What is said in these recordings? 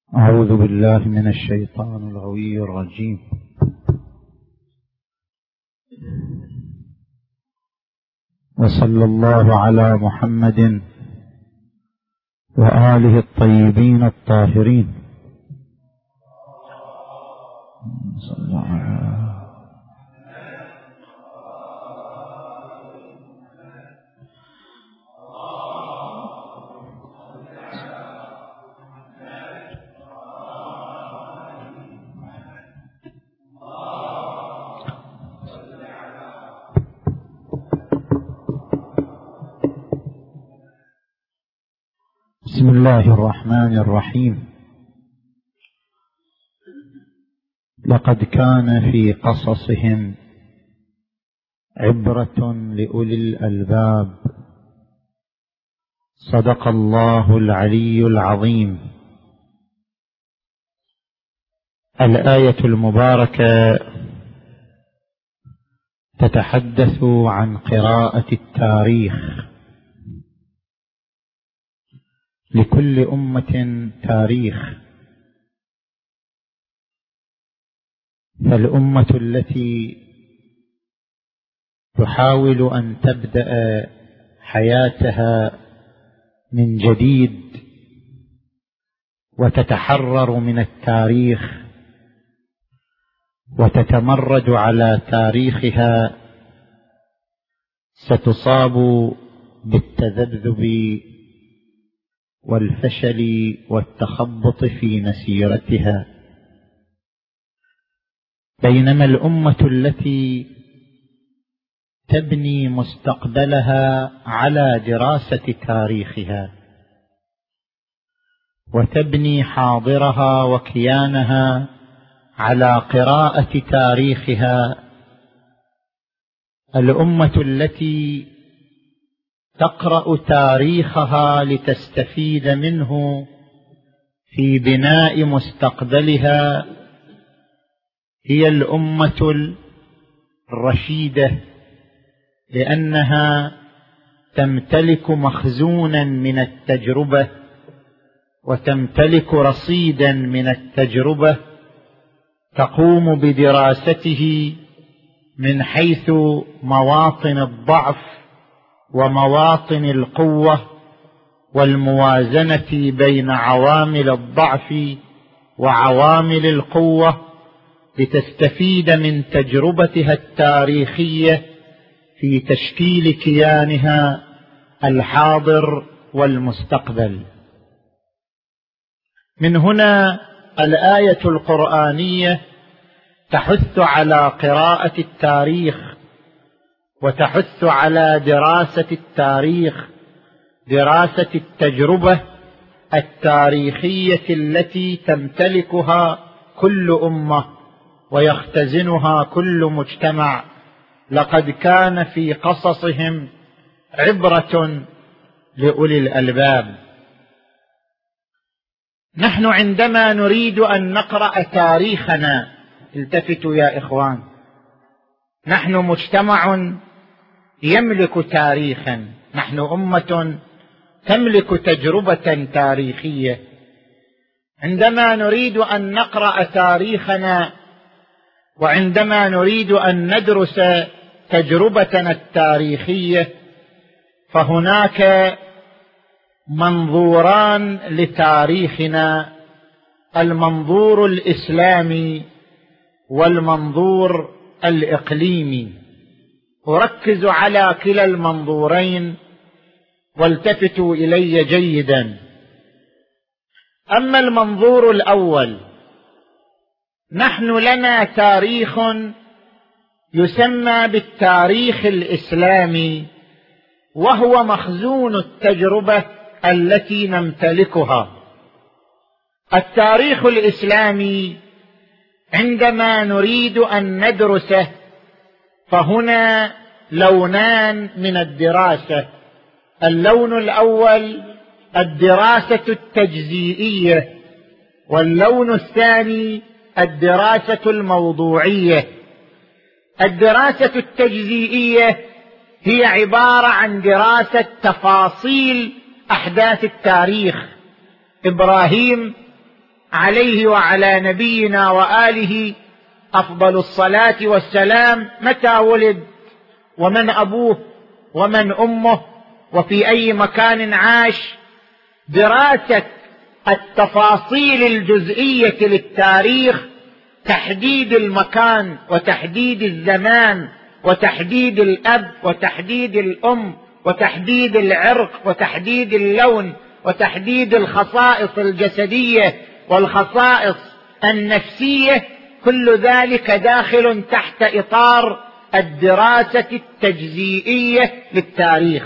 أعوذ بالله من الشيطان الغوي الرجيم. وصلى الله على محمد وآله الطيبين الطاهرين. بسم الله الرحمن الرحيم. لقد كان في قصصهم عبرة لأولي الألباب. صدق الله العلي العظيم. الآية المباركة تتحدث عن قراءة التاريخ. لكل أمة تاريخ، فالأمة التي تحاول أن تبدأ حياتها من جديد وتتحرر من التاريخ وتتمرد على تاريخها ستصاب بالتذبذب والفشل والتخبط في مسيرتها، بينما الأمة التي تبني مستقبلها على دراسة تاريخها وتبني حاضرها وكيانها على قراءة تاريخها، الأمة التي تقرأ تاريخها لتستفيد منه في بناء مستقبلها، هي الأمة الرشيدة، لأنها تمتلك مخزونا من التجربة وتمتلك رصيدا من التجربة تقوم بدراسته من حيث مواطن الضعف ومواطن القوة والموازنة بين عوامل الضعف وعوامل القوة، لتستفيد من تجربتها التاريخية في تشكيل كيانها الحاضر والمستقبل. من هنا الآية القرآنية تحث على قراءة التاريخ وتحث على دراسة التاريخ، دراسة التجربة التاريخية التي تمتلكها كل أمة ويختزنها كل مجتمع. لقد كان في قصصهم عبرة لأولي الألباب. نحن عندما نريد أن نقرأ تاريخنا، التفتوا يا إخوان، نحن مجتمع يملك تاريخا، نحن أمة تملك تجربة تاريخية. عندما نريد أن نقرأ تاريخنا وعندما نريد أن ندرس تجربتنا التاريخية، فهناك منظوران لتاريخنا: المنظور الإسلامي والمنظور الإقليمي. أركز على كلا المنظورين والتفتوا إلي جيدا. أما المنظور الأول، نحن لنا تاريخ يسمى بالتاريخ الإسلامي، وهو مخزون التجربة التي نمتلكها. التاريخ الإسلامي عندما نريد أن ندرسه، فهنا لونان من الدراسة. اللون الأول الدراسة التجزئية، واللون الثاني الدراسة الموضوعية. الدراسة التجزئية هي عبارة عن دراسة تفاصيل أحداث التاريخ. إبراهيم عليه وعلى نبينا وآله أفضل الصلاة والسلام متى ولد، ومن أبوه، ومن أمه، وفي أي مكان عاش. دراسة التفاصيل الجزئية للتاريخ، تحديد المكان وتحديد الزمان وتحديد الأب وتحديد الأم وتحديد العرق وتحديد اللون وتحديد الخصائص الجسدية والخصائص النفسية، كل ذلك داخل تحت إطار الدراسة التجزئية للتاريخ.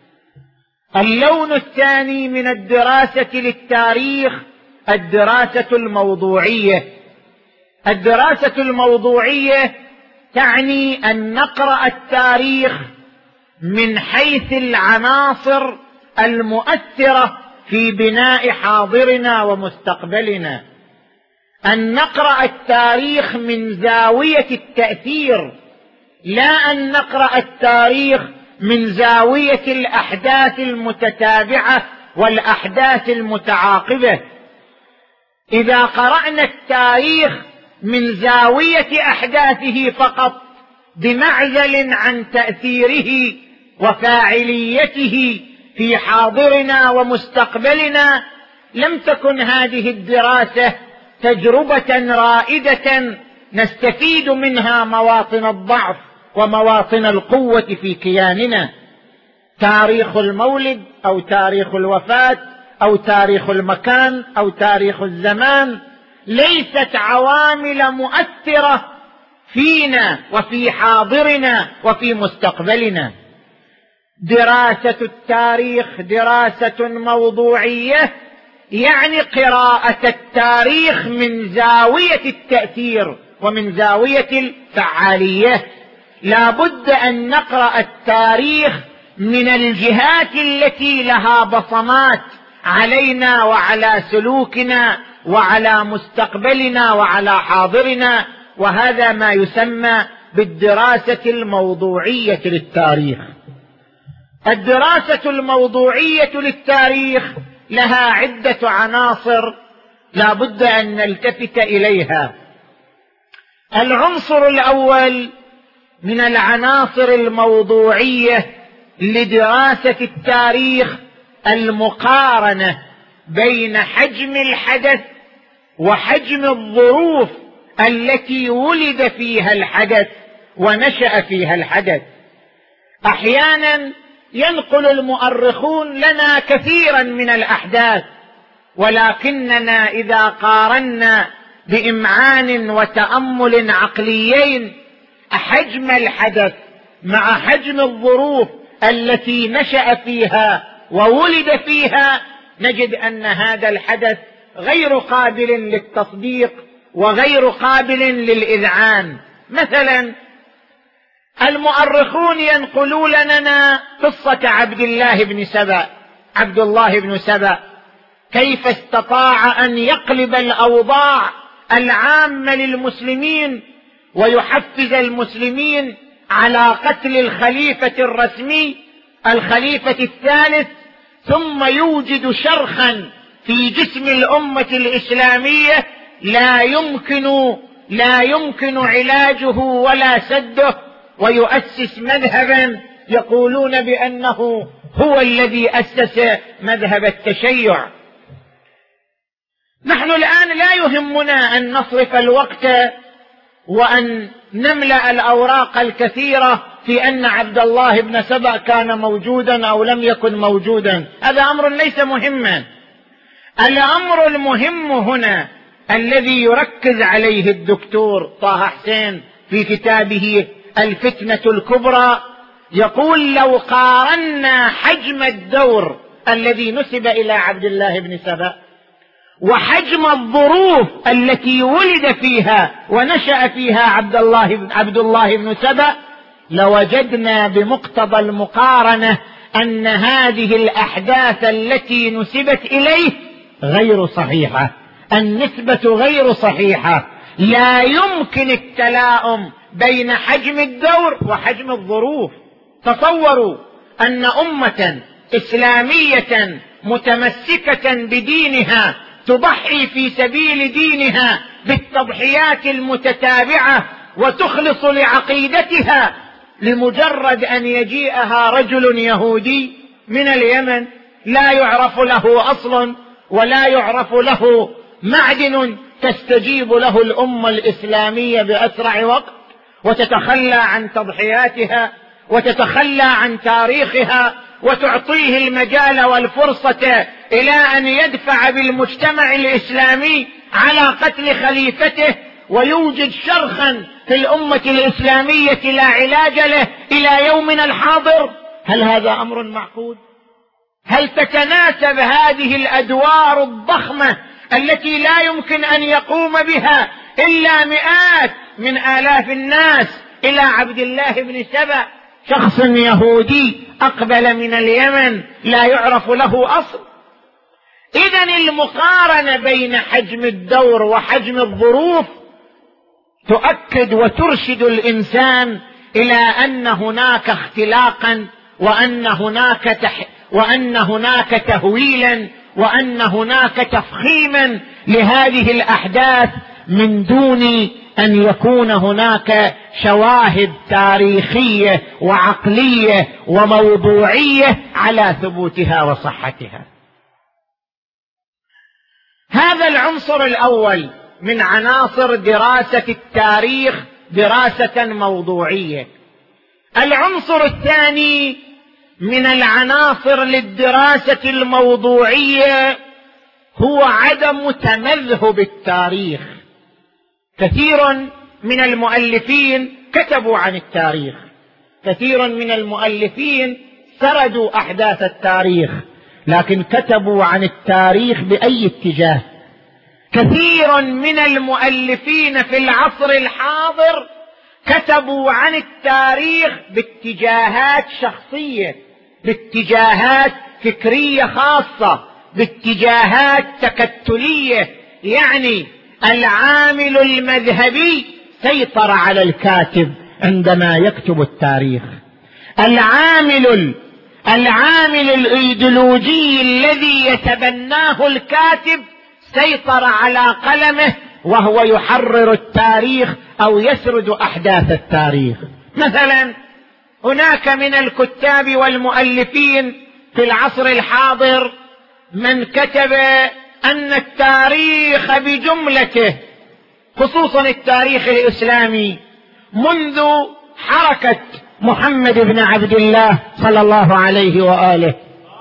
اللون الثاني من الدراسة للتاريخ الدراسة الموضوعية. الدراسة الموضوعية تعني أن نقرأ التاريخ من حيث العناصر المؤثرة في بناء حاضرنا ومستقبلنا، أن نقرأ التاريخ من زاوية التأثير، لا أن نقرأ التاريخ من زاوية الأحداث المتتابعة والأحداث المتعاقبة. إذا قرأنا التاريخ من زاوية أحداثه فقط بمعزل عن تأثيره وفاعليته في حاضرنا ومستقبلنا، لم تكن هذه الدراسة تجربة رائدة نستفيد منها مواطن الضعف ومواطن القوة في كياننا. تاريخ المولد أو تاريخ الوفاة أو تاريخ المكان أو تاريخ الزمان ليست عوامل مؤثرة فينا وفي حاضرنا وفي مستقبلنا. دراسة التاريخ دراسة موضوعية، يعني قراءة التاريخ من زاوية التأثير ومن زاوية الفعالية. لا بد أن نقرأ التاريخ من الجهات التي لها بصمات علينا وعلى سلوكنا وعلى مستقبلنا وعلى حاضرنا، وهذا ما يسمى بالدراسة الموضوعية للتاريخ. الدراسة الموضوعية للتاريخ لها عدة عناصر لا بد أن نلتفت إليها. العنصر الأول من العناصر الموضوعية لدراسة التاريخ المقارنة بين حجم الحدث وحجم الظروف التي ولد فيها الحدث ونشأ فيها الحدث. أحيانا ينقل المؤرخون لنا كثيرا من الأحداث، ولكننا إذا قارنا بإمعان وتأمل عقليين حجم الحدث مع حجم الظروف التي نشأ فيها وولد فيها، نجد أن هذا الحدث غير قابل للتصديق وغير قابل للإذعان. مثلا المؤرخون ينقلون لنا قصة عبد الله بن سبأ، كيف استطاع أن يقلب الأوضاع العامة للمسلمين ويحفز المسلمين على قتل الخليفة الرسمي الخليفة الثالث، ثم يوجد شرخا في جسم الأمة الإسلامية لا يمكن علاجه ولا سده، ويؤسس مذهبا يقولون بأنه هو الذي أسس مذهب التشيع. نحن الآن لا يهمنا أن نصرف الوقت وأن نملأ الأوراق الكثيرة في أن عبد الله بن سبأ كان موجودا أو لم يكن موجودا، هذا أمر ليس مهما. الأمر المهم هنا الذي يركز عليه الدكتور طه حسين في كتابه الفتنة الكبرى، يقول لو قارنا حجم الدور الذي نسب إلى عبد الله بن سبأ وحجم الظروف التي ولد فيها ونشأ فيها عبد الله بن سبأ، لوجدنا بمقتضى المقارنة أن هذه الأحداث التي نسبت إليه غير صحيحة، النسبة غير صحيحة. لا يمكن التلاؤم بين حجم الدور وحجم الظروف. تصوروا أن أمة إسلامية متمسكة بدينها تضحي في سبيل دينها بالتضحيات المتتابعة وتخلص لعقيدتها لمجرد أن يجيئها رجل يهودي من اليمن لا يعرف له أصل ولا يعرف له معدن تستجيب له الأمة الإسلامية بأسرع وقت وتتخلى عن تضحياتها وتتخلى عن تاريخها وتعطيه المجال والفرصة إلى أن يدفع بالمجتمع الإسلامي على قتل خليفته ويوجد شرخا في الأمة الإسلامية لا علاج له إلى يومنا الحاضر؟ هل هذا أمر معقول؟ هل تتناسب هذه الأدوار الضخمة التي لا يمكن أن يقوم بها إلا مئات من آلاف الناس إلى عبد الله بن سبأ، شخص يهودي أقبل من اليمن لا يعرف له أصل؟ إذن المقارنة بين حجم الدور وحجم الظروف تؤكد وترشد الإنسان إلى أن هناك اختلاقا وأن هناك تهويلا وأن هناك تفخيما لهذه الأحداث من دون أن يكون هناك شواهد تاريخية وعقلية وموضوعية على ثبوتها وصحتها. هذا العنصر الأول من عناصر دراسة التاريخ دراسة موضوعية. العنصر الثاني من العناصر للدراسة الموضوعية هو عدم تمذهب التاريخ. كثير من المؤلفين كتبوا عن التاريخ، كثير من المؤلفين سردوا أحداث التاريخ، لكن كتبوا عن التاريخ بأي اتجاه؟ كثير من المؤلفين في العصر الحاضر كتبوا عن التاريخ باتجاهات شخصية، باتجاهات فكرية خاصة، باتجاهات تكتلية. يعني العامل المذهبي سيطر على الكاتب عندما يكتب التاريخ. العامل الإيديولوجي الذي يتبناه الكاتب سيطر على قلمه وهو يحرر التاريخ أو يسرد أحداث التاريخ. مثلا هناك من الكتاب والمؤلفين في العصر الحاضر من كتب أن التاريخ بجملته، خصوصا التاريخ الإسلامي منذ حركة محمد بن عبد الله صلى الله عليه وآله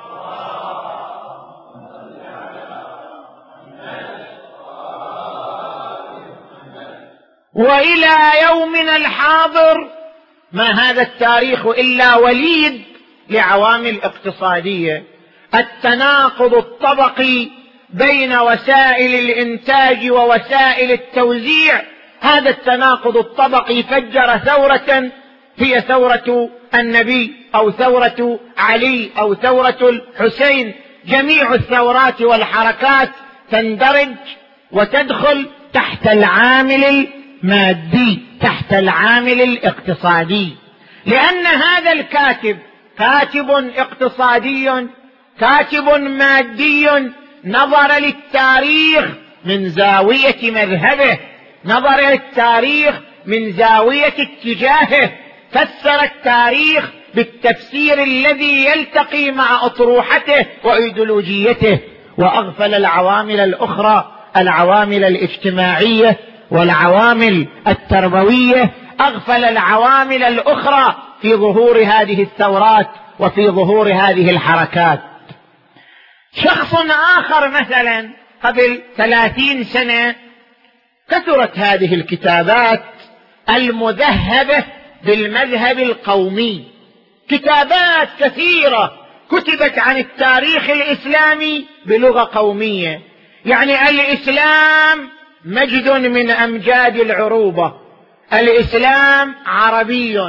وإلى يومنا الحاضر ما هذا التاريخ إلا وليد لعوامل اقتصادية. التناقض الطبقي بين وسائل الإنتاج ووسائل التوزيع، هذا التناقض الطبقي فجر ثورة هي ثورة النبي أو ثورة علي أو ثورة الحسين. جميع الثورات والحركات تندرج وتدخل تحت العامل المادي، تحت العامل الاقتصادي، لأن هذا الكاتب كاتب اقتصادي، كاتب مادي، نظر للتاريخ من زاوية مذهبه، نظر للتاريخ من زاوية اتجاهه، فسر التاريخ بالتفسير الذي يلتقي مع أطروحته وإيديولوجيته، وأغفل العوامل الأخرى، العوامل الاجتماعية والعوامل التربوية، أغفل العوامل الأخرى في ظهور هذه الثورات وفي ظهور هذه الحركات. شخص آخر مثلا قبل 30 سنة كثرت هذه الكتابات المذهبة بالمذهب القومي، كتابات كثيرة كتبت عن التاريخ الإسلامي بلغة قومية. يعني الإسلام مجد من أمجاد العروبة، الإسلام عربي،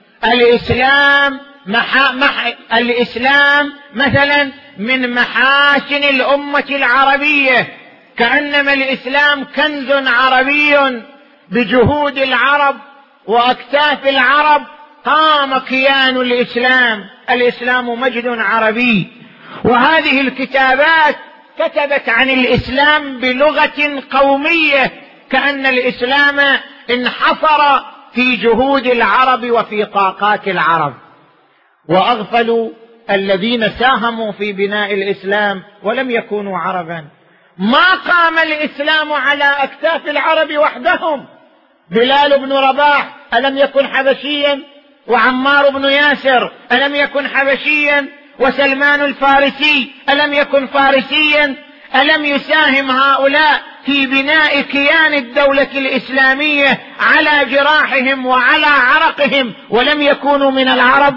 الإسلام مثلا من محاسن الأمة العربية، كأنما الإسلام كنز عربي بجهود العرب وأكتاف العرب قام كيان الإسلام، الإسلام مجد عربي. وهذه الكتابات كتبت عن الإسلام بلغة قومية، كأن الإسلام انحصر في جهود العرب وفي طاقات العرب، وأغفلوا الذين ساهموا في بناء الإسلام ولم يكونوا عربا. ما قام الإسلام على أكتاف العرب وحدهم. بلال بن رباح ألم يكن حبشيا؟ وعمار بن ياسر ألم يكن حبشيا؟ وسلمان الفارسي ألم يكن فارسيا؟ ألم يساهم هؤلاء في بناء كيان الدولة الإسلامية على جراحهم وعلى عرقهم ولم يكونوا من العرب؟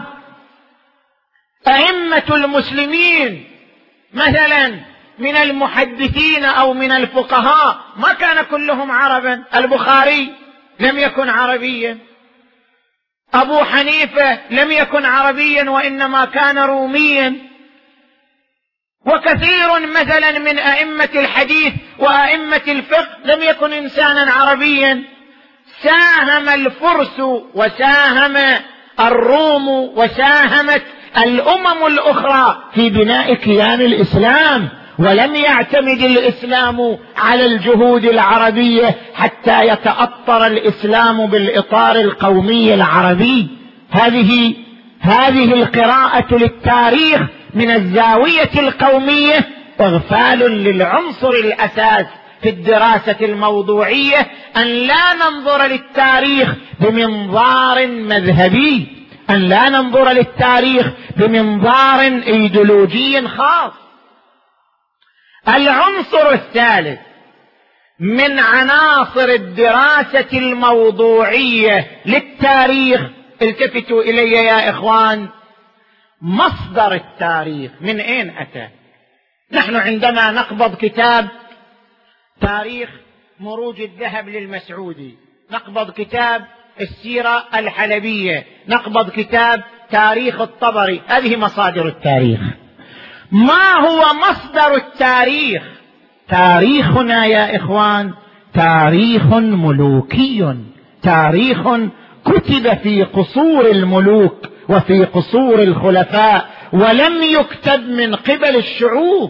أئمة المسلمين مثلا من المحدثين أو من الفقهاء ما كان كلهم عربا. البخاري لم يكن عربيا، أبو حنيفة لم يكن عربيا وإنما كان روميا، وكثير مثلا من أئمة الحديث وأئمة الفقه لم يكن إنسانا عربيا. ساهم الفرس وساهم الروم وساهمت الأمم الأخرى في بناء كيان الإسلام، ولم يعتمد الإسلام على الجهود العربية حتى يتأطر الإسلام بالإطار القومي العربي. هذه القراءة للتاريخ من الزاوية القومية إغفال للعنصر الأساس في الدراسة الموضوعية، أن لا ننظر للتاريخ بمنظار مذهبي، أن لا ننظر للتاريخ بمنظار إيديولوجي خاص. العنصر الثالث من عناصر الدراسة الموضوعية للتاريخ، التفتوا إلي يا إخوان، مصدر التاريخ من أين أتى. نحن عندما نقبض كتاب تاريخ مروج الذهب للمسعودي، نقبض كتاب السيرة الحلبية، نقبض كتاب تاريخ الطبري، هذه مصادر التاريخ. ما هو مصدر التاريخ؟ تاريخنا يا إخوان تاريخ ملوكي، تاريخ كتب في قصور الملوك وفي قصور الخلفاء ولم يكتب من قبل الشعوب.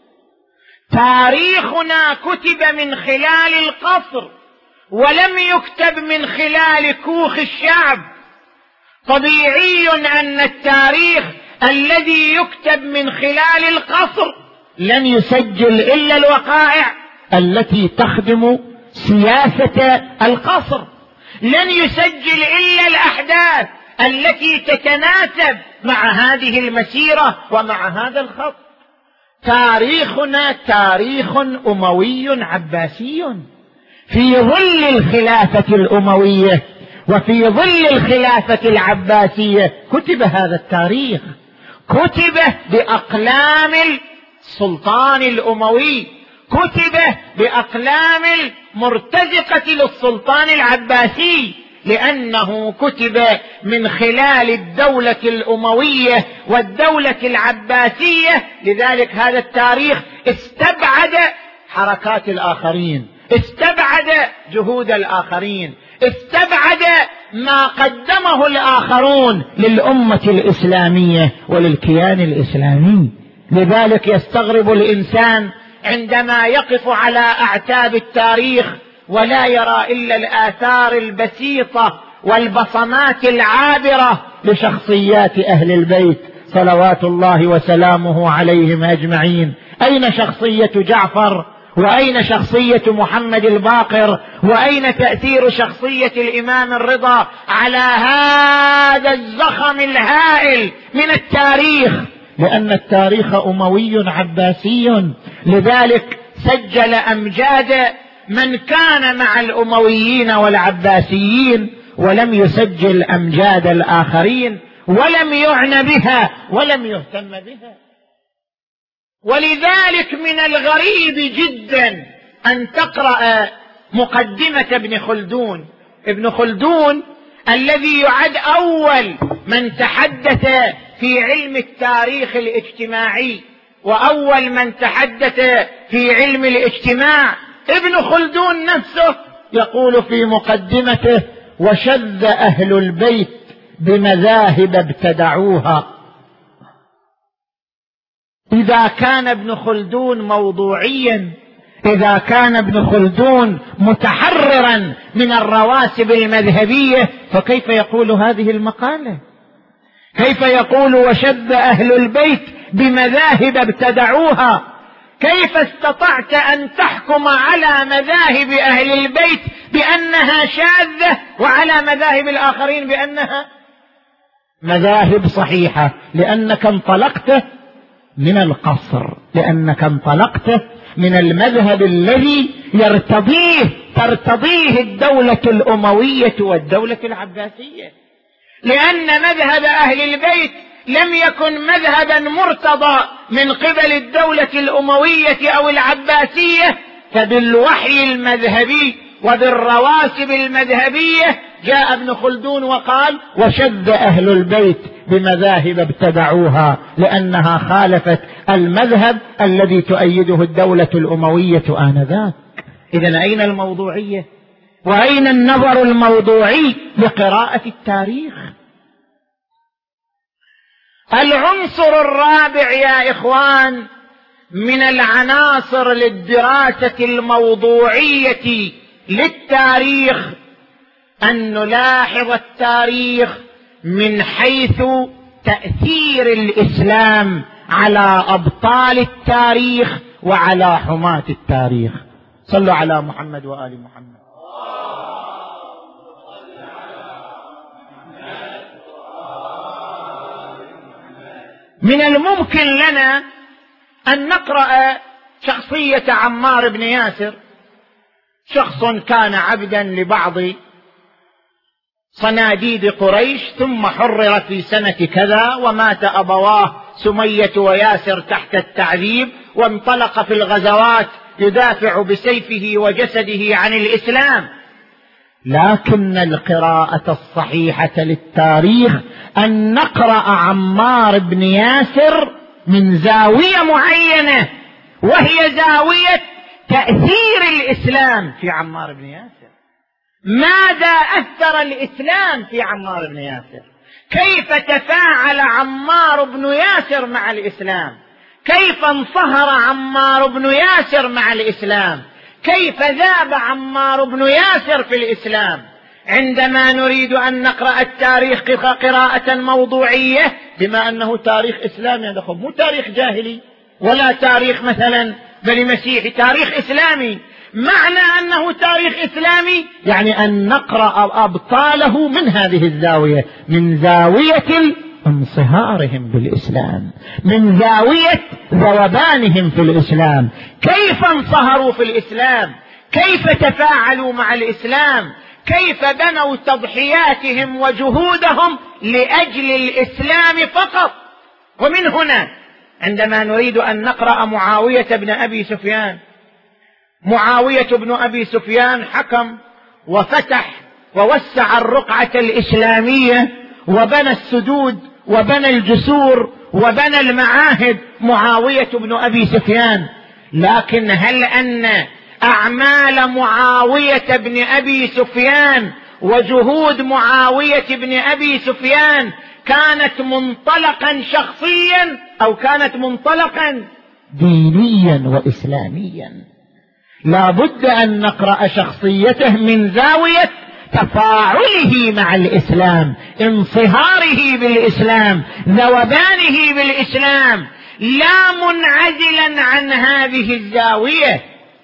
تاريخنا كتب من خلال القصر ولم يكتب من خلال كوخ الشعب. طبيعي أن التاريخ الذي يكتب من خلال القصر لن يسجل إلا الوقائع التي تخدم سياسة القصر، لن يسجل إلا الأحداث التي تتناسب مع هذه المسيرة ومع هذا الخط. تاريخنا تاريخ أموي عباسي، في ظل الخلافة الأموية وفي ظل الخلافة العباسية كتب هذا التاريخ، كتب بأقلام السلطان الأموي، كتب بأقلام المرتزقة للسلطان العباسي، لأنه كتب من خلال الدولة الأموية والدولة العباسية. لذلك هذا التاريخ استبعد حركات الآخرين، استبعد جهود الآخرين، استبعد ما قدمه الآخرون للأمة الإسلامية وللكيان الإسلامي. لذلك يستغرب الإنسان عندما يقف على أعتاب التاريخ ولا يرى إلا الآثار البسيطة والبصمات العابرة لشخصيات أهل البيت صلوات الله وسلامه عليهم أجمعين. أين شخصية جعفر؟ وأين شخصية محمد الباقر؟ وأين تأثير شخصية الإمام الرضا على هذا الزخم الهائل من التاريخ؟ لأن التاريخ أموي عباسي، لذلك سجل أمجاد من كان مع الأمويين والعباسيين ولم يسجل أمجاد الآخرين ولم يعنى بها ولم يهتم بها. ولذلك من الغريب جدا أن تقرأ مقدمة ابن خلدون. ابن خلدون الذي يعد أول من تحدث في علم التاريخ الاجتماعي وأول من تحدث في علم الاجتماع، ابن خلدون نفسه يقول في مقدمته: وشذ أهل البيت بمذاهب ابتدعوها. إذا كان ابن خلدون موضوعيا، إذا كان ابن خلدون متحررا من الرواسب المذهبية، فكيف يقول هذه المقالة؟ كيف يقول وشذ أهل البيت بمذاهب ابتدعوها؟ كيف استطعت أن تحكم على مذاهب أهل البيت بأنها شاذة وعلى مذاهب الآخرين بأنها مذاهب صحيحة؟ لأنك انطلقت من القصر، لأنك انطلقت من المذهب الذي ترتضيه الدولة الأموية والدولة العباسية، لأن مذهب أهل البيت لم يكن مذهبا مرتضى من قبل الدولة الأموية أو العباسية، فبالوحي المذهبي وبالرواسب المذهبية جاء ابن خلدون وقال وشذ أهل البيت بمذاهب ابتدعوها لأنها خالفت المذهب الذي تؤيده الدولة الأموية آنذاك. إذن أين الموضوعية؟ وأين النظر الموضوعي لقراءة التاريخ؟ العنصر الرابع يا إخوان من العناصر للدراسة الموضوعية للتاريخ أن نلاحظ التاريخ من حيث تأثير الإسلام على أبطال التاريخ وعلى حماة التاريخ. صلوا على محمد وآل محمد. من الممكن لنا أن نقرأ شخصية عمار بن ياسر، شخص كان عبدا لبعض صناديد قريش، ثم حرر في سنة كذا، ومات أبواه سمية وياسر تحت التعذيب، وانطلق في الغزوات يدافع بسيفه وجسده عن الإسلام. لكن القراءة الصحيحة للتاريخ أن نقرأ عمار بن ياسر من زاوية معينة، وهي زاوية تأثير الإسلام في عمار بن ياسر. ماذا أثر الإسلام في عمار بن ياسر؟ كيف تفاعل عمار بن ياسر مع الإسلام؟ كيف انصهر عمار بن ياسر مع الإسلام؟ كيف ذاب عمار بن ياسر في الإسلام؟ عندما نريد أن نقرأ التاريخ قراءة موضوعية، بما أنه تاريخ إسلامي، مو تاريخ جاهلي ولا تاريخ مثلا بني مسيحي، تاريخ إسلامي. معنى أنه تاريخ إسلامي يعني أن نقرأ أبطاله من هذه الزاوية، من زاوية انصهارهم بالإسلام، من زاوية ذوبانهم في الإسلام. كيف انصهروا في الإسلام؟ كيف تفاعلوا مع الإسلام؟ كيف بنوا تضحياتهم وجهودهم لأجل الإسلام فقط؟ ومن هنا عندما نريد أن نقرأ معاوية بن أبي سفيان، معاوية بن أبي سفيان حكم وفتح ووسع الرقعة الإسلامية وبنى السدود وبنى الجسور وبنى المعاهد، معاوية بن أبي سفيان. لكن هل أن أعمال معاوية بن أبي سفيان وجهود معاوية بن أبي سفيان كانت منطلقا شخصيا أو كانت منطلقا دينيا وإسلاميا؟ لا بد أن نقرأ شخصيته من زاوية تفاعله مع الإسلام، انصهاره بالإسلام، ذوبانه بالإسلام، لا منعزلا عن هذه الزاوية.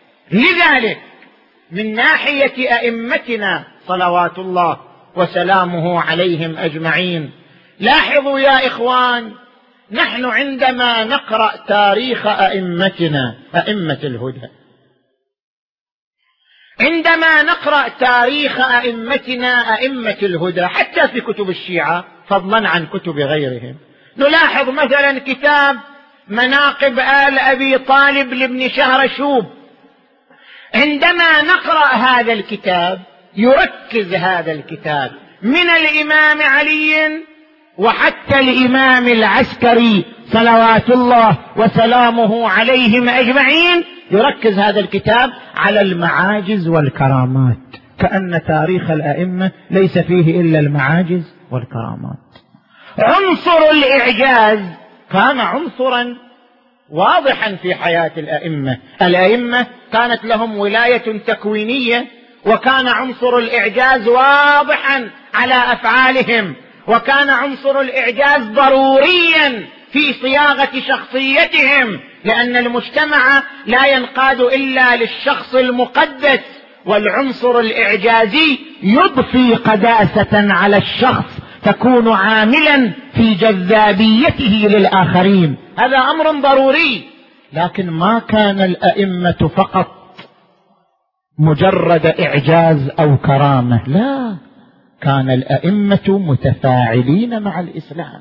لذلك من ناحية أئمتنا صلوات الله وسلامه عليهم أجمعين، لاحظوا يا إخوان، نحن عندما نقرأ تاريخ أئمتنا أئمة الهدى، عندما نقرأ تاريخ أئمتنا أئمة الهدى حتى في كتب الشيعة فضلا عن كتب غيرهم، نلاحظ مثلا كتاب مناقب آل أبي طالب لابن شهرشوب. عندما نقرأ هذا الكتاب يركز هذا الكتاب من الإمام علي وحتى الإمام العسكري صلوات الله وسلامه عليهم أجمعين، يركز هذا الكتاب على المعاجز والكرامات، كأن تاريخ الأئمة ليس فيه إلا المعاجز والكرامات. عنصر الإعجاز كان عنصرا واضحا في حياة الأئمة. الأئمة كانت لهم ولاية تكوينية، وكان عنصر الإعجاز واضحا على أفعالهم، وكان عنصر الإعجاز ضروريا في صياغة شخصيتهم، لأن المجتمع لا ينقاد إلا للشخص المقدس، والعنصر الإعجازي يضفي قداسة على الشخص تكون عاملا في جذابيته للآخرين. هذا أمر ضروري. لكن ما كان الأئمة فقط مجرد إعجاز أو كرامة، لا، كان الأئمة متفاعلين مع الإسلام.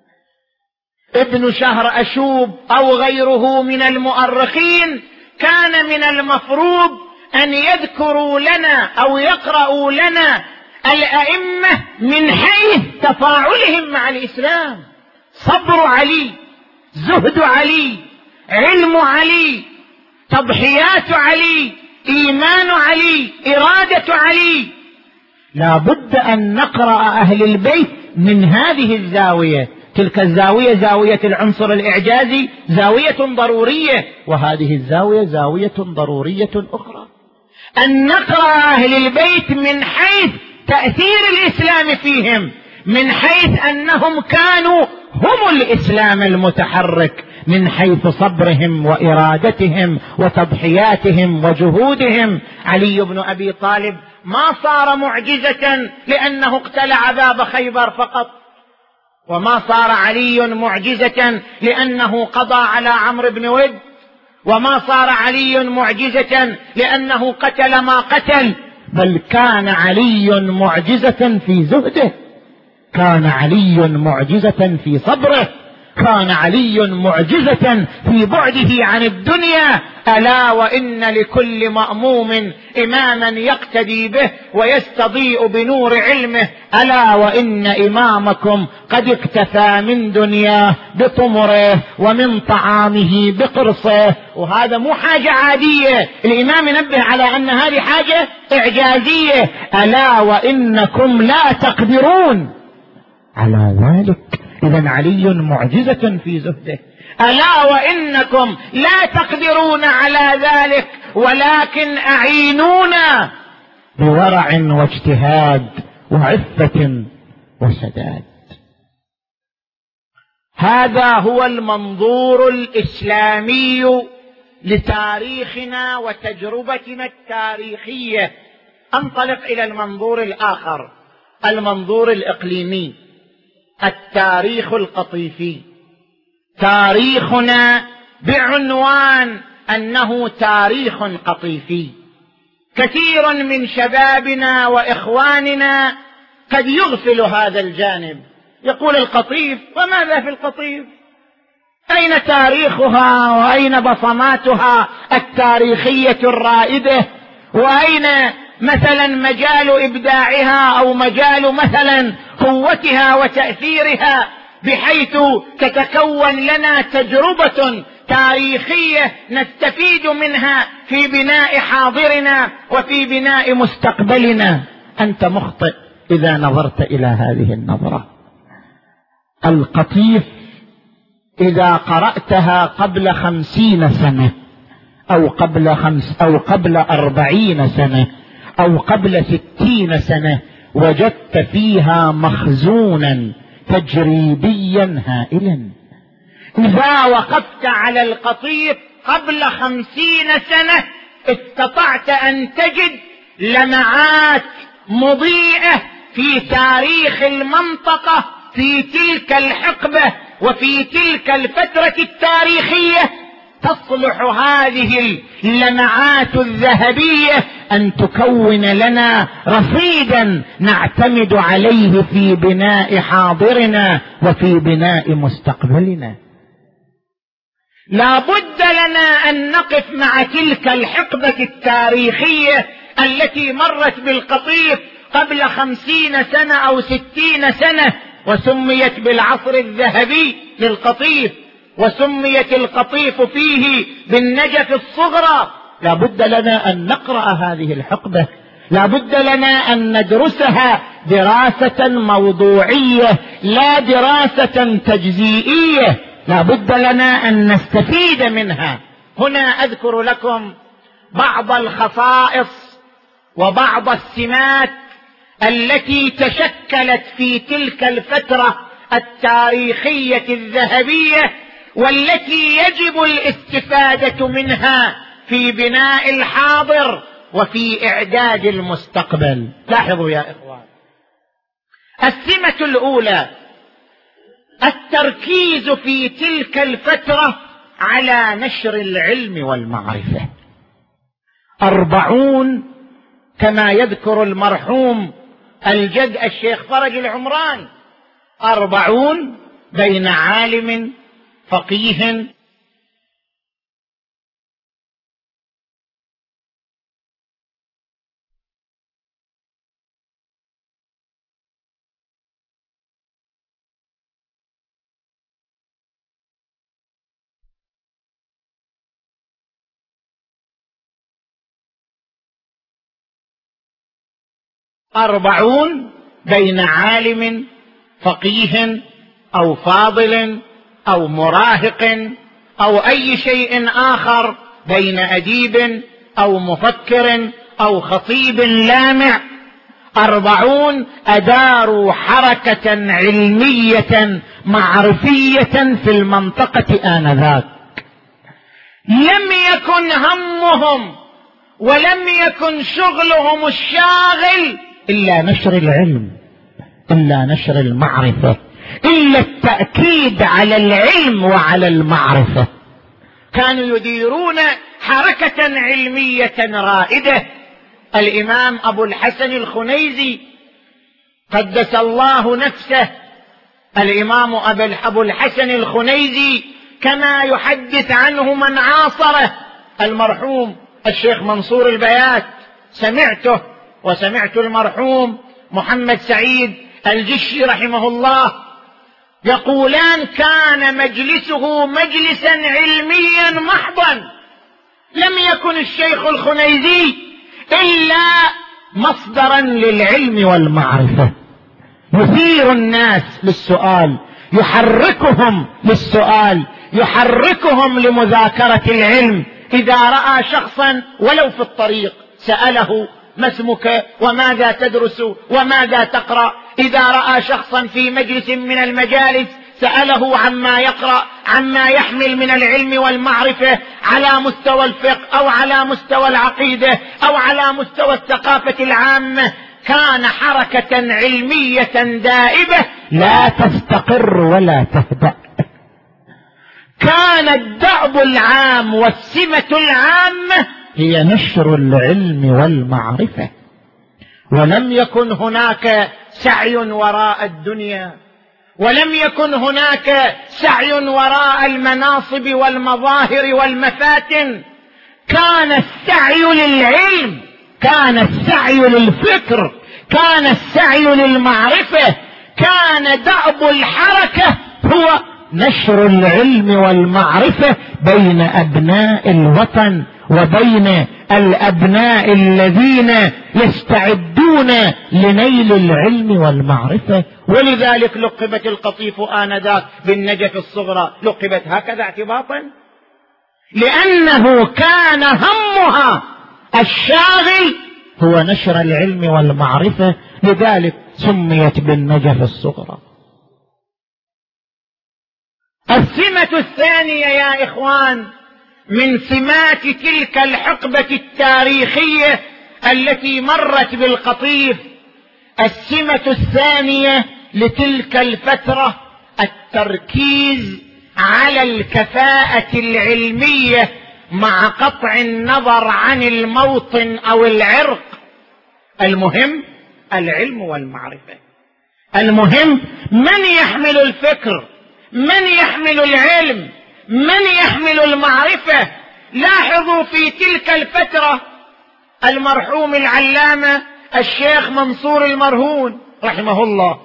ابن شهر أشوب أو غيره من المؤرخين كان من المفروض أن يذكروا لنا أو يقرأوا لنا الأئمة من حيث تفاعلهم مع الإسلام. صبر علي، زهد علي، علم علي، تضحيات علي، إيمان علي، إرادة علي. لا بد أن نقرأ أهل البيت من هذه الزاوية. تلك الزاوية زاوية العنصر الإعجازي، زاوية ضرورية، وهذه الزاوية زاوية ضرورية أخرى. أن نقرأ أهل البيت من حيث تأثير الإسلام فيهم، من حيث أنهم كانوا هم الإسلام المتحرك، من حيث صبرهم وإرادتهم وتضحياتهم وجهودهم. علي بن أبي طالب ما صار معجزة لأنه اقتلع باب خيبر فقط، وما صار علي معجزة لأنه قضى على عمرو بن ود، وما صار علي معجزة لأنه قتل ما قتل، بل كان علي معجزة في زهده، كان علي معجزة في صبره، كان علي معجزة في بعده عن الدنيا. ألا وإن لكل مأموم إماما يقتدي به ويستضيء بنور علمه، ألا وإن إمامكم قد اكتفى من دنياه بطمره ومن طعامه بقرصه. وهذا مو حاجة عادية، الإمام ينبه على أن هذه حاجة إعجازية. ألا وإنكم لا تقدرون على ذلك. إذن علي معجزة في زهده. ألا وإنكم لا تقدرون على ذلك، ولكن أعينونا بورع واجتهاد وعفة وسداد. هذا هو المنظور الإسلامي لتاريخنا وتجربتنا التاريخية. انطلق إلى المنظور الآخر، المنظور الإقليمي، التاريخ القطيفي. تاريخنا بعنوان أنه تاريخ قطيفي. كثير من شبابنا وإخواننا قد يغفل هذا الجانب، يقول القطيف، وماذا في القطيف؟ أين تاريخها وأين بصماتها التاريخية الرائدة؟ وأين مثلا مجال إبداعها أو مجال مثلا قوتها وتأثيرها، بحيث تتكون لنا تجربة تاريخية نستفيد منها في بناء حاضرنا وفي بناء مستقبلنا؟ أنت مخطئ إذا نظرت إلى هذه النظرة. القطيف إذا قرأتها قبل 50 سنة أو قبل 40 سنة أو قبل 60 سنة وجدت فيها مخزونا تجريبيا هائلا. إذا وقفت على القطيف قبل 50 سنة استطعت أن تجد لمعات مضيئة في تاريخ المنطقة في تلك الحقبة وفي تلك الفترة التاريخية. تصلح هذه اللمعات الذهبية أن تكون لنا رصيدا نعتمد عليه في بناء حاضرنا وفي بناء مستقبلنا. لا بد لنا أن نقف مع تلك الحقبة التاريخية التي مرت بالقطيف قبل 50 سنة أو 60 سنة، وسميت بالعصر الذهبي للقطيف، وسميت القطيف فيه بالنجف الصغرى. لا بد لنا أن نقرأ هذه الحقبة، لا بد لنا أن ندرسها دراسة موضوعية لا دراسة تجزئية. لا بد لنا أن نستفيد منها. هنا أذكر لكم بعض الخصائص وبعض السمات التي تشكلت في تلك الفترة التاريخية الذهبية، والتي يجب الاستفادة منها في بناء الحاضر وفي إعداد المستقبل. لاحظوا يا إخوان، السمة الأولى التركيز في تلك الفترة على نشر العلم والمعرفة. 40 كما يذكر المرحوم الجد الشيخ فرج العمران، 40 بين عالم فقيه بين عالم فقيه أو فاضل أو مراهق أو أي شيء آخر، بين أديب أو مفكر أو خطيب لامع. 40 أداروا حركة علمية معرفية في المنطقة آنذاك. لم يكن همهم ولم يكن شغلهم الشاغل إلا نشر العلم، إلا نشر المعرفة، إلا التأكيد على العلم وعلى المعرفة. كانوا يديرون حركة علمية رائدة. الإمام أبو الحسن الخنيزي قدس الله نفسه، الإمام أبو الحسن الخنيزي كما يحدث عنه من عاصره المرحوم الشيخ منصور البيات، سمعته وسمعت المرحوم محمد سعيد الجشي رحمه الله يقولان كان مجلسه مجلسا علميا محضا. لم يكن الشيخ الخنيزي إلا مصدرا للعلم والمعرفة، يثير الناس للسؤال، يحركهم للسؤال، يحركهم لمذاكرة العلم. إذا رأى شخصا ولو في الطريق سأله: ما اسمك وماذا تدرس وماذا تقرأ؟ إذا رأى شخصا في مجلس من المجالس سأله عما يقرأ، عما يحمل من العلم والمعرفة على مستوى الفقه أو على مستوى العقيدة أو على مستوى الثقافة العامة. كان حركة علمية دائبة لا تستقر ولا تهدأ. كان الدأب العام والسمة العامة هي نشر العلم والمعرفة، ولم يكن هناك سعي وراء الدنيا، ولم يكن هناك سعي وراء المناصب والمظاهر والمفاتن. كان السعي للعلم، كان السعي للفكر، كان السعي للمعرفة. كان دأب الحركة هو نشر العلم والمعرفة بين أبناء الوطن وبين الأبناء الذين يستعدون لنيل العلم والمعرفة. ولذلك لقبت القطيف آنذاك بالنجف الصغرى، لقبت هكذا اعتباطا، لأنه كان همها الشاغل هو نشر العلم والمعرفة، لذلك سميت بالنجف الصغرى. السمة الثانية يا إخوان من سمات تلك الحقبة التاريخية التي مرت بالقطيف، السمة الثانية لتلك الفترة التركيز على الكفاءة العلمية مع قطع النظر عن الموطن أو العرق. المهم العلم والمعرفة، المهم من يحمل الفكر، من يحمل العلم، من يحمل المعرفة. لاحظوا في تلك الفترة المرحوم العلامة الشيخ منصور المرهون رحمه الله،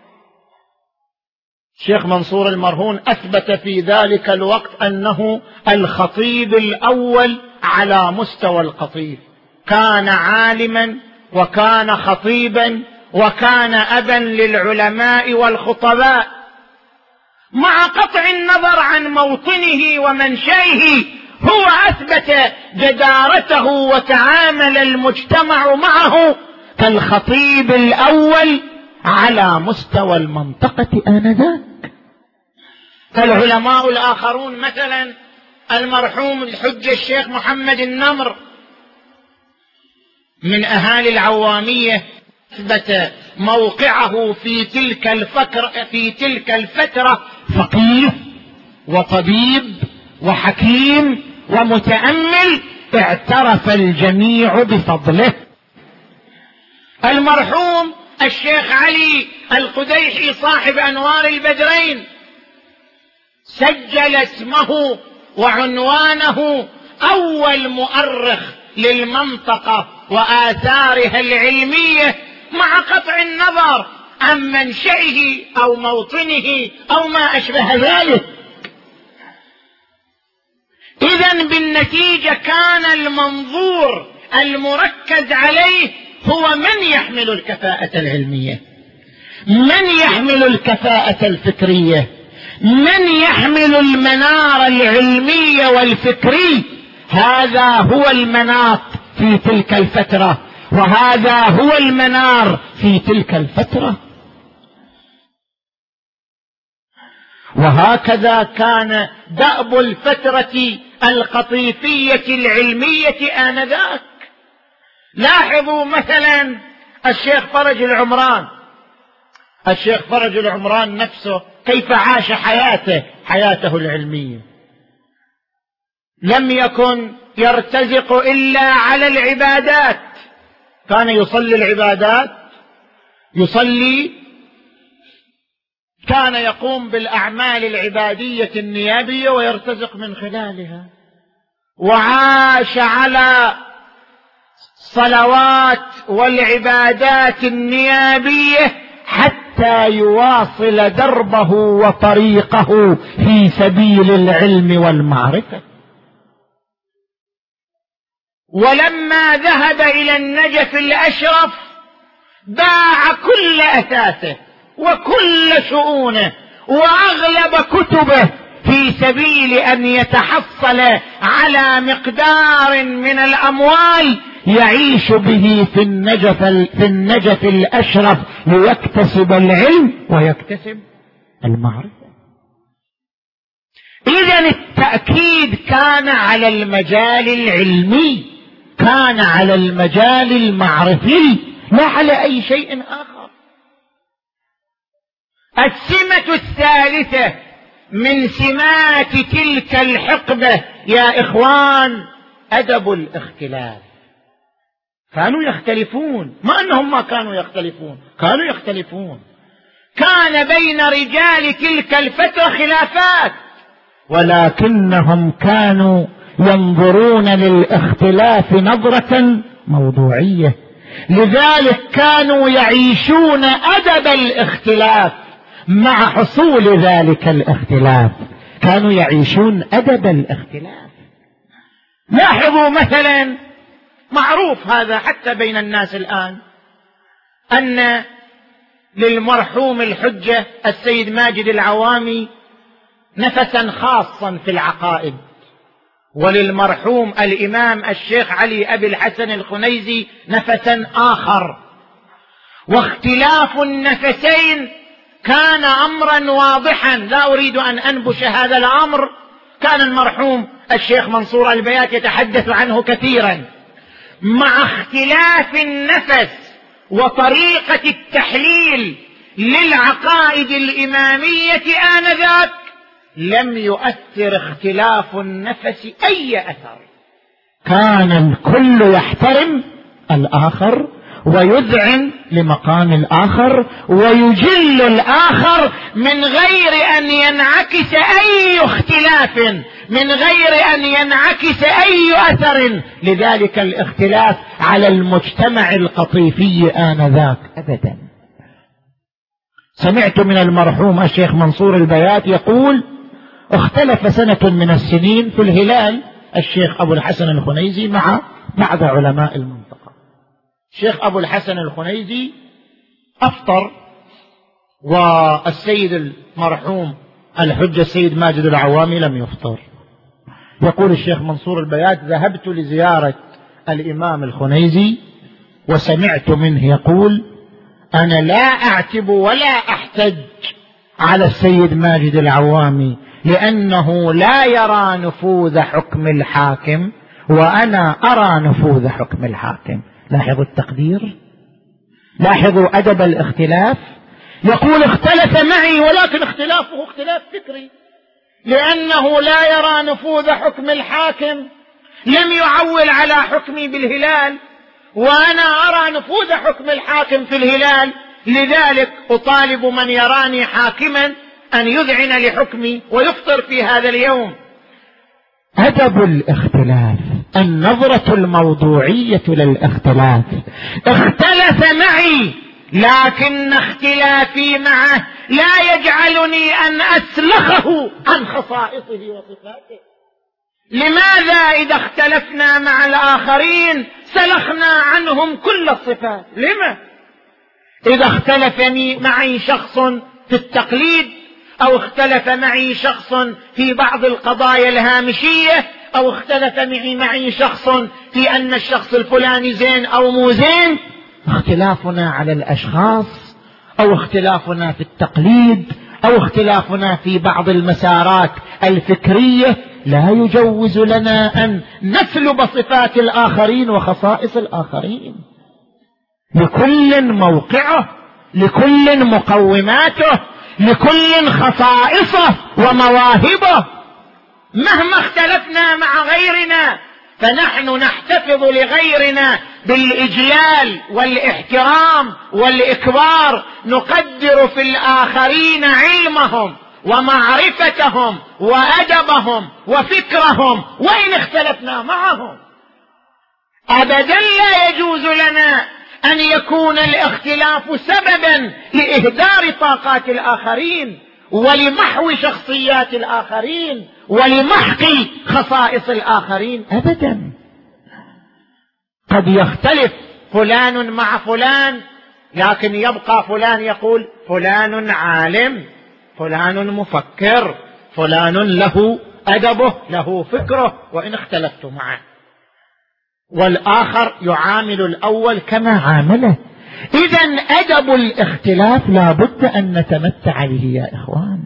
الشيخ منصور المرهون أثبت في ذلك الوقت أنه الخطيب الأول على مستوى القطيف. كان عالما وكان خطيبا وكان أبا للعلماء والخطباء. مع قطع النظر عن موطنه ومنشئه، هو أثبت جدارته وتعامل المجتمع معه كالخطيب الأول على مستوى المنطقة آنذاك. فالعلماء الآخرون مثلا المرحوم الحجة الشيخ محمد النمر من أهالي العوامية، أثبت موقعه في تلك الفترة فقيه وطبيب وحكيم ومتأمل، اعترف الجميع بفضله. المرحوم الشيخ علي القديحي صاحب أنوار البدرين سجل اسمه وعنوانه أول مؤرخ للمنطقة وآثارها العلمية، مع قطع النظر عن منشئه أو موطنه أو ما أشبه ذلك. إذن بالنتيجة كان المنظور المركز عليه هو من يحمل الكفاءة العلمية، من يحمل الكفاءة الفكرية، من يحمل المنار العلمي والفكري. هذا هو المناط في تلك الفترة، وهذا هو المنار في تلك الفترة. وهكذا كان دأب الفترة القطيفية العلمية آنذاك. لاحظوا مثلا الشيخ فرج العمران نفسه كيف عاش حياته العلمية. لم يكن يرتزق إلا على العبادات، كان يصلي العبادات، كان يقوم بالأعمال العبادية النيابية ويرتزق من خلالها، وعاش على الصلوات والعبادات النيابية حتى يواصل دربه وطريقه في سبيل العلم والمعرفة. ولما ذهب إلى النجف الأشرف باع كل أثاثه وكل شؤونه وأغلب كتبه في سبيل أن يتحصل على مقدار من الأموال يعيش به في النجف الأشرف ليكتسب العلم ويكتسب المعرفة. إذن التأكيد كان على المجال العلمي، كان على المجال المعرفي، لا على أي شيء آخر. السمة الثالثة من سمات تلك الحقبة يا إخوان أدب الاختلاف. كانوا يختلفون، ما أنهم ما كانوا يختلفون، كانوا يختلفون. كان بين رجال تلك الفترة خلافات، ولكنهم كانوا ينظرون للاختلاف نظرة موضوعية. لذلك كانوا يعيشون أدب الاختلاف مع حصول ذلك الاختلاف، كانوا يعيشون أدب الاختلاف. لاحظوا مثلا، معروف هذا حتى بين الناس الآن، أن للمرحوم الحجة السيد ماجد العوامي نفسا خاصا في العقائد، وللمرحوم الإمام الشيخ علي أبي الحسن الخنيزي نفسا آخر. واختلاف النفسين كان أمرا واضحا، لا أريد أن أنبش هذا الأمر، كان المرحوم الشيخ منصور البيات يتحدث عنه كثيرا. مع اختلاف النفس وطريقة التحليل للعقائد الإمامية آنذاك لم يؤثر اختلاف النفس أي أثر، كان الكل يحترم الآخر ويذعن لمقام الآخر ويجل الآخر من غير أن ينعكس أي اختلاف، من غير أن ينعكس أي أثر لذلك الاختلاف على المجتمع القطيفي آنذاك أبدا. سمعت من المرحوم الشيخ منصور البيات يقول: اختلف سنة من السنين في الهلال الشيخ أبو الحسن الخنيزي مع بعض علماء المنطقة. الشيخ أبو الحسن الخنيزي أفطر، والسيد المرحوم الحجة السيد ماجد العوامي لم يفطر. يقول الشيخ منصور البيات: ذهبت لزيارة الإمام الخنيزي وسمعت منه يقول: أنا لا أعتب ولا أحتج على السيد ماجد العوامي لأنه لا يرى نفوذ حكم الحاكم وأنا أرى نفوذ حكم الحاكم. لاحظوا التقدير، لاحظوا أدب الاختلاف. يقول: اختلف معي ولكن اختلافه اختلاف فكري، لأنه لا يرى نفوذ حكم الحاكم، لم يعول على حكمي بالهلال، وأنا أرى نفوذ حكم الحاكم في الهلال، لذلك أطالب من يراني حاكما أن يذعن لحكمي ويفطر في هذا اليوم. أدب الاختلاف، النظرة الموضوعية للاختلاف. اختلف معي لكن اختلافي معه لا يجعلني أن أسلخه عن خصائصه وصفاته. لماذا إذا اختلفنا مع الآخرين سلخنا عنهم كل الصفات؟ لما؟ إذا اختلف معي شخص في التقليد، أو اختلف معي شخص في بعض القضايا الهامشية، أو اختلف معي شخص في أن الشخص الفلاني زين أو مو زين، اختلافنا على الأشخاص أو اختلافنا في التقليد أو اختلافنا في بعض المسارات الفكرية لا يجوز لنا أن نسلب صفات الآخرين وخصائص الآخرين. لكل موقعه، لكل مقوماته، لكل خصائصه ومواهبه. مهما اختلفنا مع غيرنا فنحن نحتفظ لغيرنا بالإجلال والإحترام والإكبار، نقدر في الآخرين علمهم ومعرفتهم وأدبهم وفكرهم وإن اختلفنا معهم. أبدا لا يجوز لنا أن يكون الاختلاف سببا لإهدار طاقات الآخرين ولمحو شخصيات الآخرين ولمحق خصائص الآخرين، أبدا. قد يختلف فلان مع فلان، لكن يبقى فلان يقول فلان عالم، فلان مفكر، فلان له أدبه، له فكره، وإن اختلفت معه. والآخر يعامل الأول كما عامله. إذن أدب الاختلاف لا بد أن نتمتع به يا إخوان.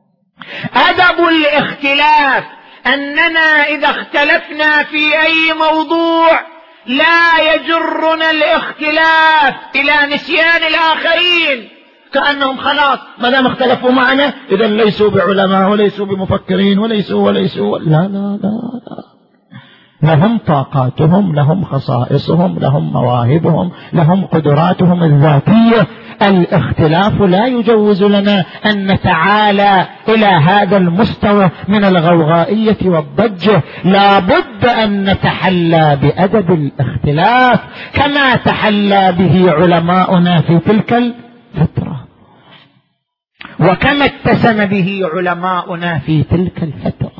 أدب الاختلاف أننا إذا اختلفنا في أي موضوع لا يجرنا الاختلاف إلى نسيان الآخرين، كأنهم خلاص ما دام اختلفوا معنا إذن ليسوا بعلماء وليسوا بمفكرين وليسوا لا لا لا لا. لهم طاقاتهم، لهم خصائصهم، لهم مواهبهم، لهم قدراتهم الذاتية. الاختلاف لا يجوز لنا أن نتعالى إلى هذا المستوى من الغوغائية والضجة. لا بد أن نتحلى بأدب الاختلاف كما تحلى به علماؤنا في تلك الفترة، وكما اتسم به علماؤنا في تلك الفترة.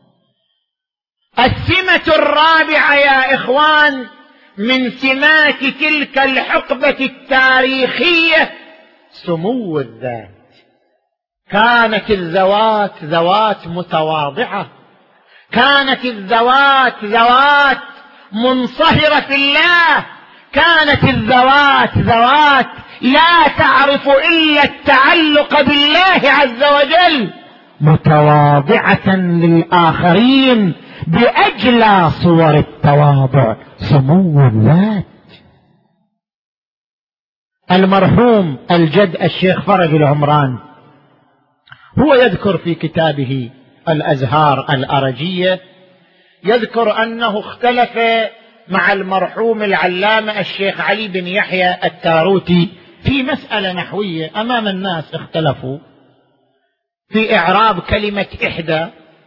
السمة الرابعة يا إخوان من سمات تلك الحقبة التاريخية سمو الذات. كانت الذوات ذوات متواضعة، كانت الذوات ذوات منصهرة في الله، كانت الذوات ذوات لا تعرف إلا التعلق بالله عز وجل، متواضعة للآخرين بأجلى صور التواضع، سمو الذات. المرحوم الجد الشيخ فرج العمران هو يذكر في كتابه الأزهار الأرجية، يذكر أنه اختلف مع المرحوم العلامة الشيخ علي بن يحيى التاروتي في مسألة نحوية أمام الناس. اختلفوا في إعراب كلمة إحدى،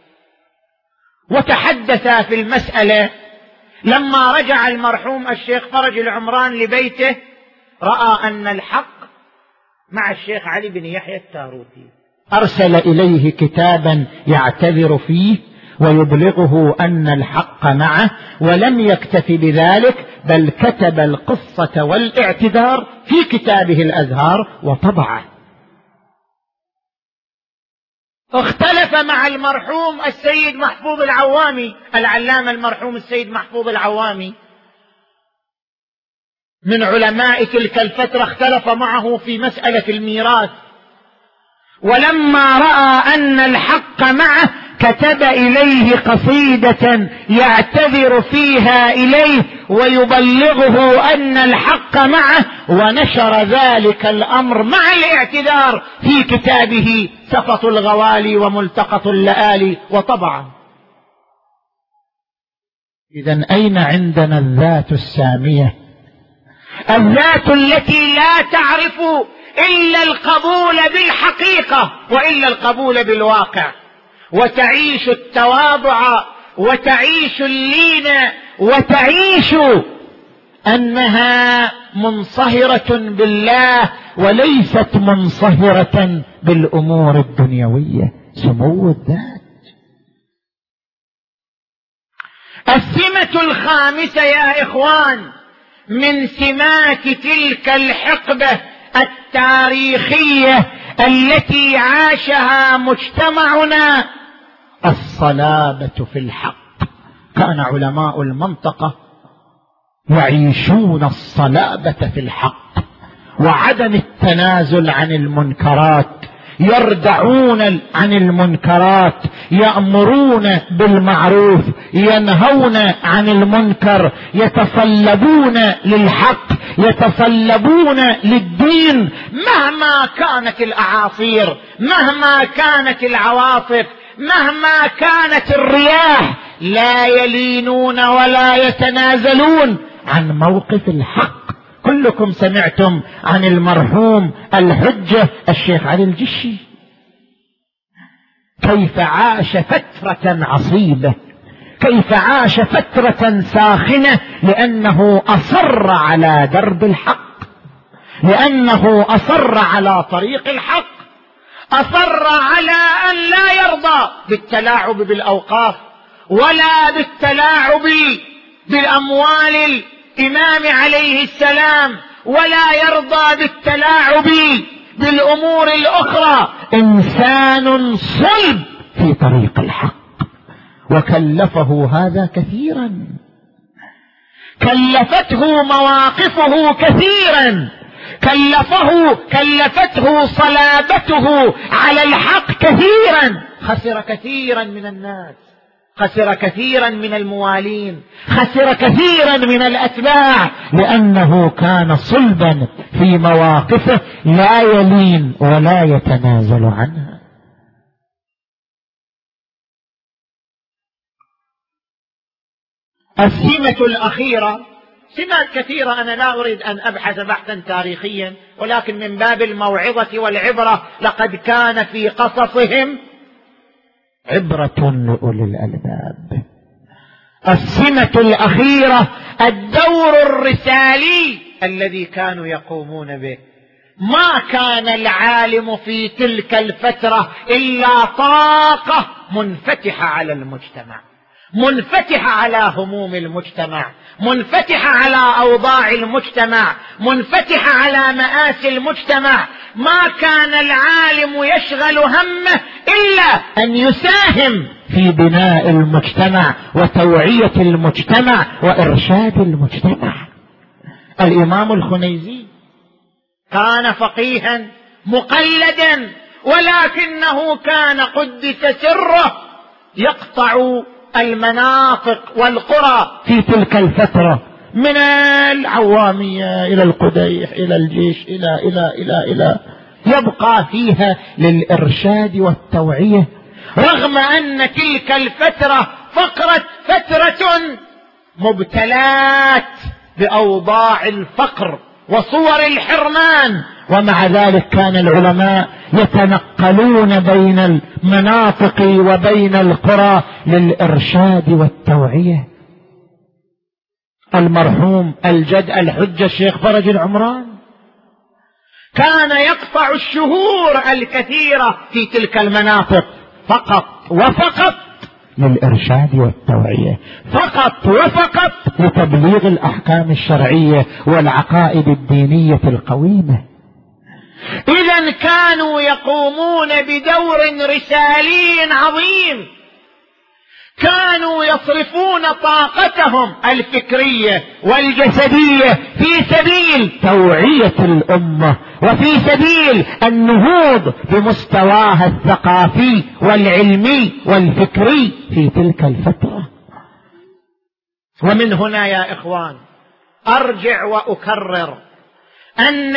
وتحدثا في المسألة. لما رجع المرحوم الشيخ فرج العمران لبيته رأى أن الحق مع الشيخ علي بن يحيى التاروتي، أرسل إليه كتابا يعتذر فيه ويبلغه أن الحق معه، ولم يكتف بذلك بل كتب القصة والاعتذار في كتابه الأزهار وطبعه. اختلف مع المرحوم السيد محفوظ العوامي، العلامة المرحوم السيد محفوظ العوامي من علماء تلك الفترة، اختلف معه في مسألة الميراث، ولما رأى أن الحق معه كتب إليه قصيدة يعتذر فيها إليه ويبلغه أن الحق معه، ونشر ذلك الأمر مع الاعتذار في كتابه سقط الغوالي وملتقط اللآلي وطبعا. إذن أين عندنا الذات السامية؟ الذات التي لا تعرف إلا القبول بالحقيقة وإلا القبول بالواقع، وتعيش التواضع وتعيش اللين وتعيش أنها منصهرة بالله وليست منصهرة بالأمور الدنيوية، سمو الذات. السمة الخامسة يا إخوان من سمات تلك الحقبة التاريخية التي عاشها مجتمعنا الصلابة في الحق. كان علماء المنطقة يعيشون الصلابة في الحق وعدم التنازل عن المنكرات، يردعون عن المنكرات، يأمرون بالمعروف، ينهون عن المنكر، يتصلبون للحق، يتصلبون للدين مهما كانت الأعاصير، مهما كانت العواصف، مهما كانت الرياح، لا يلينون ولا يتنازلون عن موقف الحق. كلكم سمعتم عن المرحوم الحجة الشيخ علي الجشي، كيف عاش فترة عصيبة، كيف عاش فترة ساخنة، لأنه أصر على درب الحق، لأنه أصر على طريق الحق، أصر على أن لا يرضى بالتلاعب بالأوقاف ولا بالتلاعب بالأموال الإمام عليه السلام، ولا يرضى بالتلاعب بالأمور الأخرى. إنسان صلب في طريق الحق، وكلفه هذا كثيرا، كلفته مواقفه كثيرا، كلفته صلابته على الحق كثيرا. خسر كثيرا من الناس، خسر كثيرا من الموالين، خسر كثيرا من الأتباع، لأنه كان صلبا في مواقفه لا يلين ولا يتنازل عنها. السمة الأخيرة، سمات كثيرة أنا لا أريد أن أبحث بحثا تاريخيا، ولكن من باب الموعظة والعبرة لقد كان في قصصهم عبرة لأولي الألباب. السمة الأخيرة الدور الرسالي الذي كانوا يقومون به. ما كان العالم في تلك الفترة إلا طاقة منفتحة على المجتمع، منفتحة على هموم المجتمع، منفتحة على أوضاع المجتمع، منفتحة على مآسي المجتمع. ما كان العالم يشغل همه إلا أن يساهم في بناء المجتمع وتوعية المجتمع وإرشاد المجتمع. الإمام الخنيزي كان فقيها مقلدا، ولكنه كان قدس سره يقطع المناطق والقرى في تلك الفترة، من العوامية إلى القديح إلى الجيش إلى يبقى فيها للإرشاد والتوعية، رغم أن تلك الفترة فترة مبتلات بأوضاع الفقر وصور الحرمان، ومع ذلك كان العلماء يتنقلون بين المناطق وبين القرى للإرشاد والتوعية. المرحوم الجد الحجة الشيخ فرج العمران كان يقطع الشهور الكثيرة في تلك المناطق فقط وفقط للإرشاد والتوعية، فقط وفقط لتبليغ الأحكام الشرعية والعقائد الدينية القويمة. إذا كانوا يقومون بدور رسالي عظيم، كانوا يصرفون طاقتهم الفكرية والجسدية في سبيل توعية الأمة وفي سبيل النهوض بمستواها الثقافي والعلمي والفكري في تلك الفترة. ومن هنا يا إخوان أرجع وأكرر أن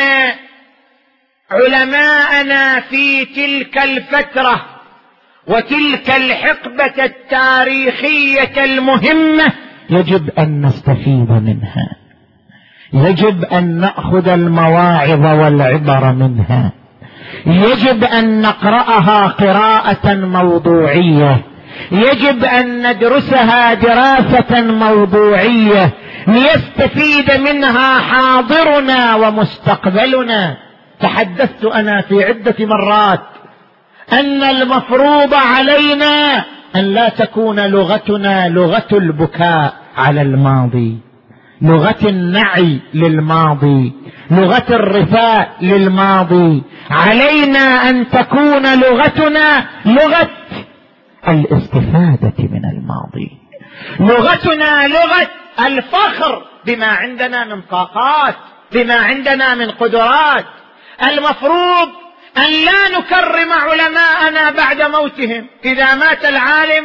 علماءنا في تلك الفترة وتلك الحقبة التاريخية المهمة يجب أن نستفيد منها، يجب أن نأخذ المواعظ والعبر منها، يجب أن نقرأها قراءة موضوعية، يجب أن ندرسها دراسة موضوعية ليستفيد منها حاضرنا ومستقبلنا. تحدثت أنا في عدة مرات أن المفروض علينا أن لا تكون لغتنا لغة البكاء على الماضي، لغة النعي للماضي، لغة الرثاء للماضي. علينا أن تكون لغتنا لغة الاستفادة من الماضي، لغتنا لغة الفخر بما عندنا من طاقات، بما عندنا من قدرات. المفروض أن لا نكرم علماءنا بعد موتهم. إذا مات العالم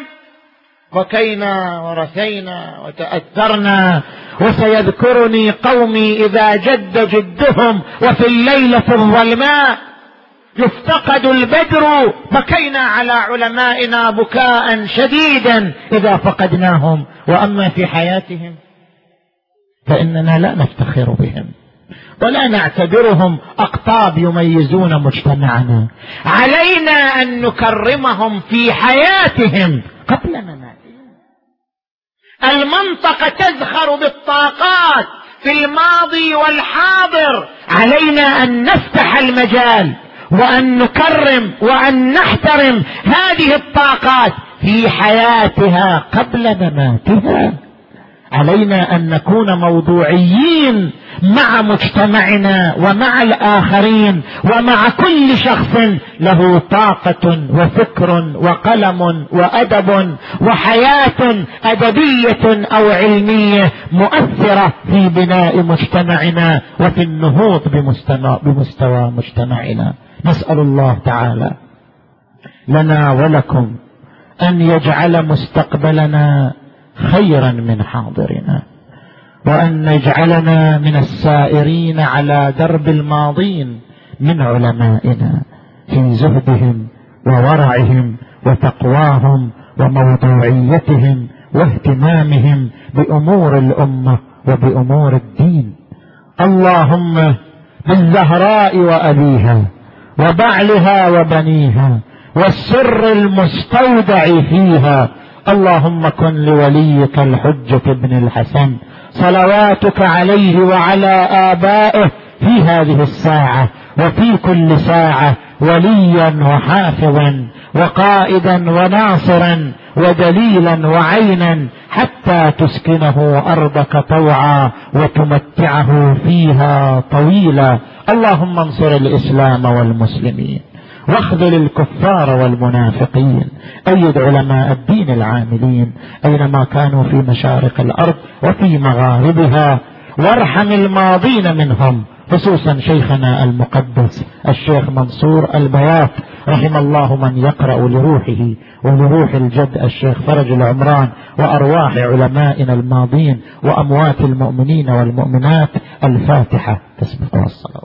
بكينا ورثينا وتأثرنا، وسيذكرني قومي إذا جد جدهم وفي الليلة الظلماء يفتقد البدر، بكينا على علمائنا بكاء شديدا إذا فقدناهم. وأما في حياتهم فإننا لا نفتخر بهم ولا نعتبرهم أقطاب يميزون مجتمعنا. علينا أن نكرمهم في حياتهم قبل مماتهم. المنطقة تزخر بالطاقات في الماضي والحاضر، علينا أن نفتح المجال وأن نكرم وأن نحترم هذه الطاقات في حياتها قبل مماتها. علينا أن نكون موضوعيين مع مجتمعنا ومع الآخرين ومع كل شخص له طاقة وفكر وقلم وأدب وحياة أدبية أو علمية مؤثرة في بناء مجتمعنا وفي النهوض بمستوى مجتمعنا. نسأل الله تعالى لنا ولكم أن يجعل مستقبلنا خيرا من حاضرنا، وأن يجعلنا من السائرين على درب الماضين من علمائنا في زهدهم وورعهم وتقواهم وموضوعيتهم واهتمامهم بأمور الأمة وبأمور الدين. اللهم بالزهراء وأبيها وبعلها وبنيها والسر المستودع فيها، اللهم كن لوليك الحجة ابن الحسن صلواتك عليه وعلى آبائه في هذه الساعة وفي كل ساعة وليا وحافظا وقائدا وناصرا ودليلا وعينا حتى تسكنه أرضك طوعا وتمتعه فيها طويلا. اللهم انصر الإسلام والمسلمين واخذل الكفار والمنافقين، أيد علماء الدين العاملين أينما كانوا في مشارق الأرض وفي مغاربها، وارحم الماضين منهم، خصوصا شيخنا المقدس الشيخ منصور البيات رحم الله من يقرأ لروحه ولروح الجد الشيخ فرج العمران وأرواح علمائنا الماضين وأموات المؤمنين والمؤمنات. الفاتحة. تسبق الصلاة.